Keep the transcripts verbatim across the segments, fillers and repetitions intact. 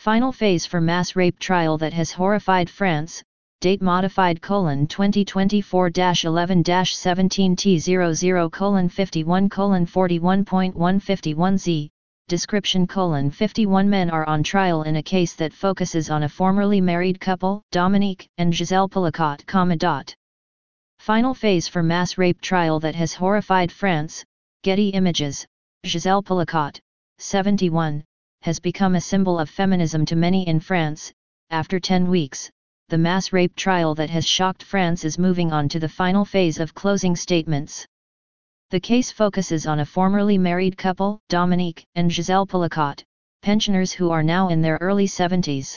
Final phase for mass rape trial that has horrified France, date modified colon twenty twenty-four dash eleven dash seventeen T zero zero colon fifty-one colon forty-one point one fifty-one Z, description colon fifty-one men are on trial in a case that focuses on a formerly married couple, Dominique and Giselle Pelicot, comma dot. Final phase for mass rape trial that has horrified France, Getty Images, Giselle Pelicot, seventy-one, has become a symbol of feminism to many in France. After ten weeks, the mass rape trial that has shocked France is moving on to the final phase of closing statements. The case focuses on a formerly married couple, Dominique and Giselle Pelicot, pensioners who are now in their early seventies.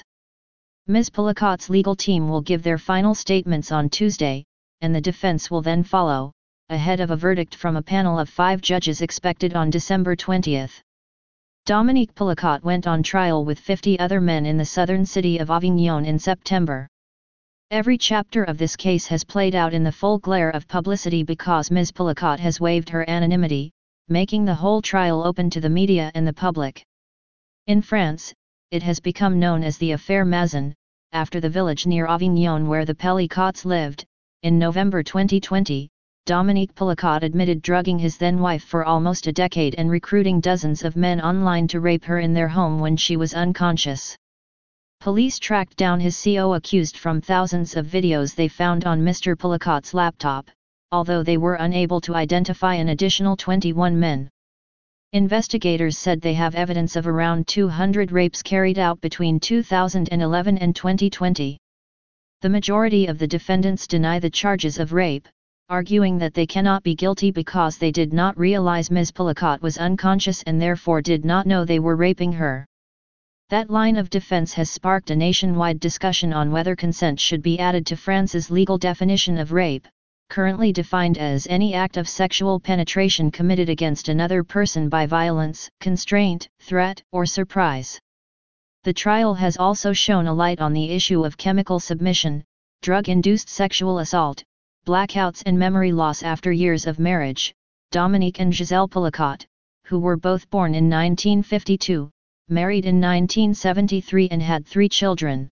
Miz Pelicot's legal team will give their final statements on Tuesday, and the defense will then follow, ahead of a verdict from a panel of five judges expected on December twentieth. Dominique Pelicot went on trial with fifty other men in the southern city of Avignon in September. Every chapter of this case has played out in the full glare of publicity because Miz Pelicot has waived her anonymity, making the whole trial open to the media and the public. In France, it has become known as the Affaire Mazin, after the village near Avignon where the Pelicots lived. In November twenty twenty, Dominique Pelicot admitted drugging his then-wife for almost a decade and recruiting dozens of men online to rape her in their home when she was unconscious. Police tracked down his co-accused from thousands of videos they found on Mister Pelicot's laptop, although they were unable to identify an additional twenty-one men. Investigators said they have evidence of around two hundred rapes carried out between two thousand eleven and twenty twenty. The majority of the defendants deny the charges of rape, arguing that they cannot be guilty because they did not realize Miz Pelicot was unconscious and therefore did not know they were raping her. That line of defense has sparked a nationwide discussion on whether consent should be added to France's legal definition of rape, currently defined as any act of sexual penetration committed against another person by violence, constraint, threat, or surprise. The trial has also shone a light on the issue of chemical submission, drug-induced sexual assault, blackouts and memory loss after years of marriage. Dominique and Giselle Pelicot, who were both born in nineteen fifty-two, married in nineteen seventy-three and had three children.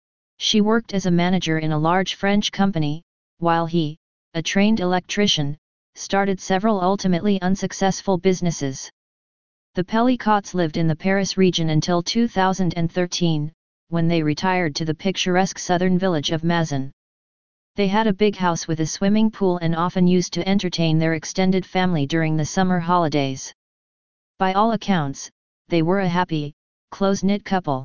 She worked as a manager in a large French company, while he, a trained electrician, started several ultimately unsuccessful businesses. The Pelicots lived in the Paris region until two thousand thirteen, when they retired to the picturesque southern village of Mazin. They had a big house with a swimming pool and often used to entertain their extended family during the summer holidays. By all accounts, they were a happy, close-knit couple.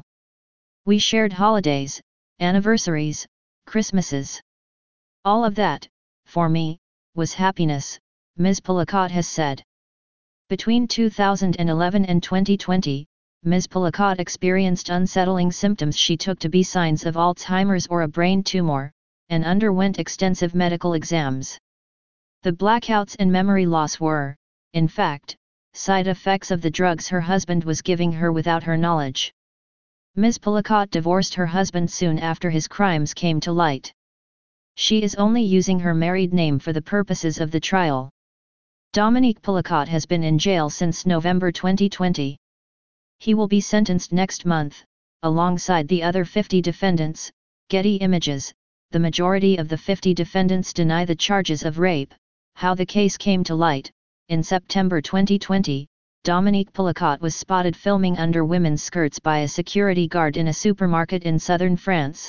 We shared holidays, anniversaries, Christmases. All of that, for me, was happiness, Miz Pelicot has said. Between two thousand eleven and twenty twenty, Miz Pelicot experienced unsettling symptoms she took to be signs of Alzheimer's or a brain tumor, and underwent extensive medical exams. The blackouts and memory loss were, in fact, side effects of the drugs her husband was giving her without her knowledge. Miz Pelicot divorced her husband soon after his crimes came to light. She is only using her married name for the purposes of the trial. Dominique Pelicot has been in jail since November twenty twenty. He will be sentenced next month, alongside the other fifty defendants. Getty Images. The majority of the fifty defendants deny the charges of rape. How the case came to light. In September twenty twenty, Dominique Pelicot was spotted filming under women's skirts by a security guard in a supermarket in southern France.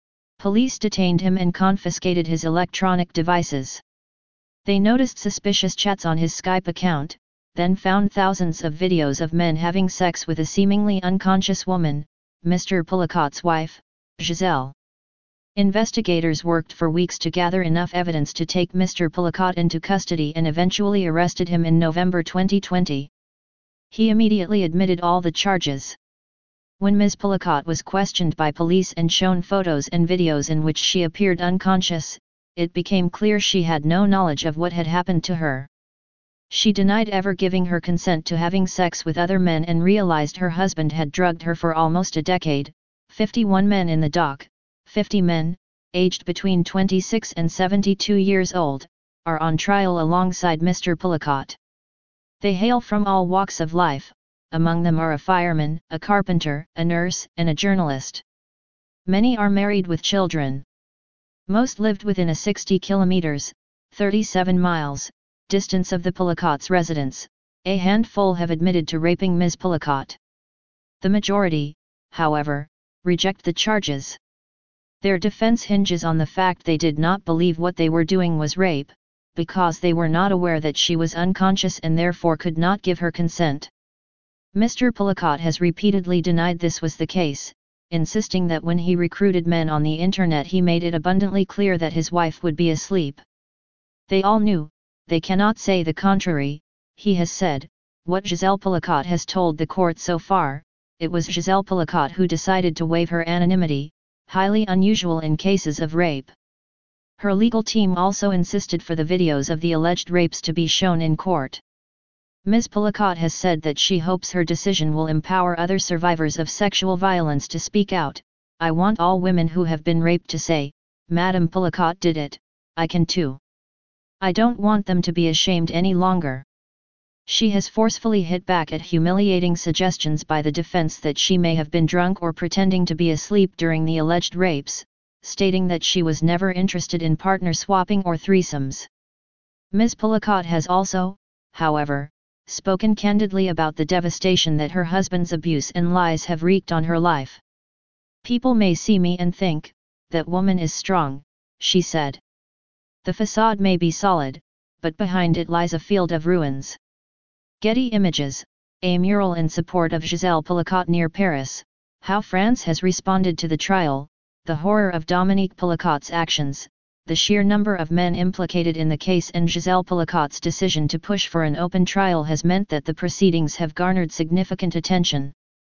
Police detained him and confiscated his electronic devices. They noticed suspicious chats on his Skype account, then found thousands of videos of men having sex with a seemingly unconscious woman, Mister Pelicot's wife, Giselle. Investigators worked for weeks to gather enough evidence to take Mister Pelicot into custody and eventually arrested him in November twenty twenty. He immediately admitted all the charges. When Miz Pelicot was questioned by police and shown photos and videos in which she appeared unconscious, it became clear she had no knowledge of what had happened to her. She denied ever giving her consent to having sex with other men and realized her husband had drugged her for almost a decade. fifty-one men in the dock, fifty men, aged between twenty-six and seventy-two years old, are on trial alongside Mister Pelicot. They hail from all walks of life, among them are a fireman, a carpenter, a nurse, and a journalist. Many are married with children. Most lived within a sixty kilometers, thirty-seven miles, distance of the Pullacott's residence. A handful have admitted to raping Miz Pullacott. The majority, however, reject the charges. Their defense hinges on the fact they did not believe what they were doing was rape, because they were not aware that she was unconscious and therefore could not give her consent. Mister Pullacott has repeatedly denied this was the case, insisting that when he recruited men on the internet he made it abundantly clear that his wife would be asleep. They all knew, they cannot say the contrary, he has said. What Giselle Pullacott has told the court so far, it was Giselle Pullacott who decided to waive her anonymity, highly unusual in cases of rape. Her legal team also insisted for the videos of the alleged rapes to be shown in court. Miz Pullacott has said that she hopes her decision will empower other survivors of sexual violence to speak out. I want all women who have been raped to say, Madam Pullacott did it, I can too. I don't want them to be ashamed any longer. She has forcefully hit back at humiliating suggestions by the defense that she may have been drunk or pretending to be asleep during the alleged rapes, stating that she was never interested in partner swapping or threesomes. Miz Pullacott has also, however, spoken candidly about the devastation that her husband's abuse and lies have wreaked on her life. People may see me and think, that woman is strong, she said. The facade may be solid, but behind it lies a field of ruins. Getty Images, a mural in support of Giselle Pullacott near Paris. How France has responded to the trial, the horror of Dominique Pullacott's actions, the sheer number of men implicated in the case and Giselle Pullacott's decision to push for an open trial has meant that the proceedings have garnered significant attention.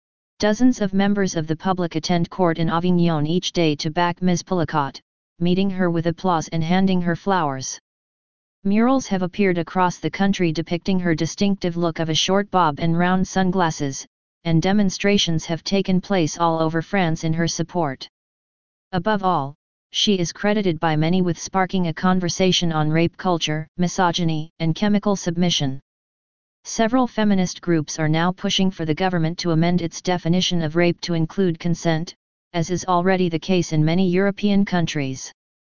Dozens of members of the public attend court in Avignon each day to back Miz Pullacott, meeting her with applause and handing her flowers. Murals have appeared across the country depicting her distinctive look of a short bob and round sunglasses, and demonstrations have taken place all over France in her support. Above all, she is credited by many with sparking a conversation on rape culture, misogyny, and chemical submission. Several feminist groups are now pushing for the government to amend its definition of rape to include consent, as is already the case in many European countries.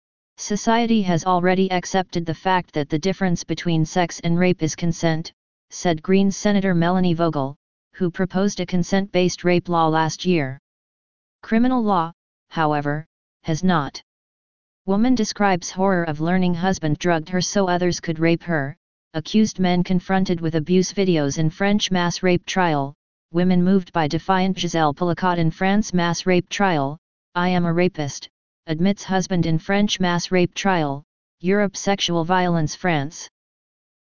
Society has already accepted the fact that the difference between sex and rape is consent, said Greens Senator Melanie Vogel, who proposed a consent-based rape law last year. Criminal law, however, has not. Woman describes horror of learning husband drugged her so others could rape her. Accused men confronted with abuse videos in French mass rape trial. Women moved by defiant Giselle Pullacott in France mass rape trial. I am a rapist, admits husband in French mass rape trial. Europe sexual violence France.